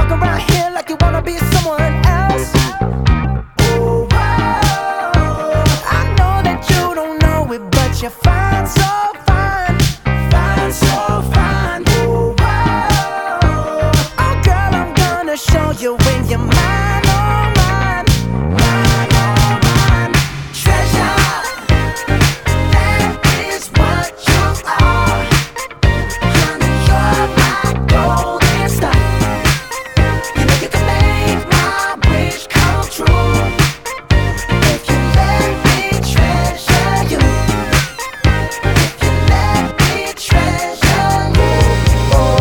walk around here like you wanna be someone else. Ooh, whoa. I know that you don't know it, but you're fine, so fine, fine, so fine. Ooh, whoa. Oh girl, I'm gonna show you when you're mine, oh mine, mine, oh mine. Treasure, that is what you are. Honey, you're my golden star. You know you can make my wish come true if you let me treasure you. If you let me treasure you. Oh,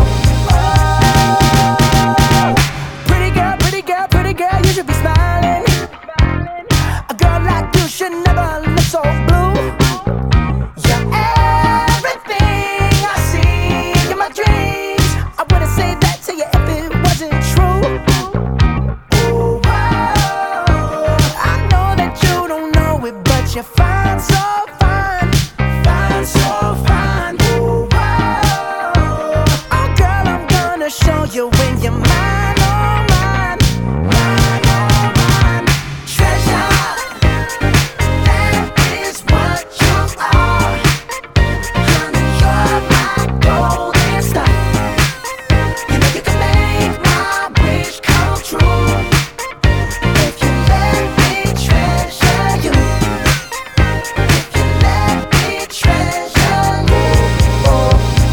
oh. Pretty girl, pretty girl, pretty girl, you should be smiling. A girl like you should never look so blue. You're everything I see in my dreams. I wouldn't say that to you if it wasn't true. Ooh, whoa. I know that you don't know it, but you're fine, so fine, fine, so fine. Ooh, whoa. Oh girl, I'm gonna show you when you're mine, oh mine, mine, oh mine. Treasure, that is what you are. Honey, you're my golden star. You know you can make my wish come true if you let me treasure you. If you let me treasure you. Oh,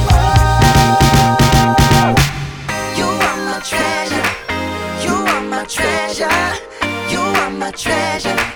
oh. You are my treasure. You are my treasure. You are my treasure.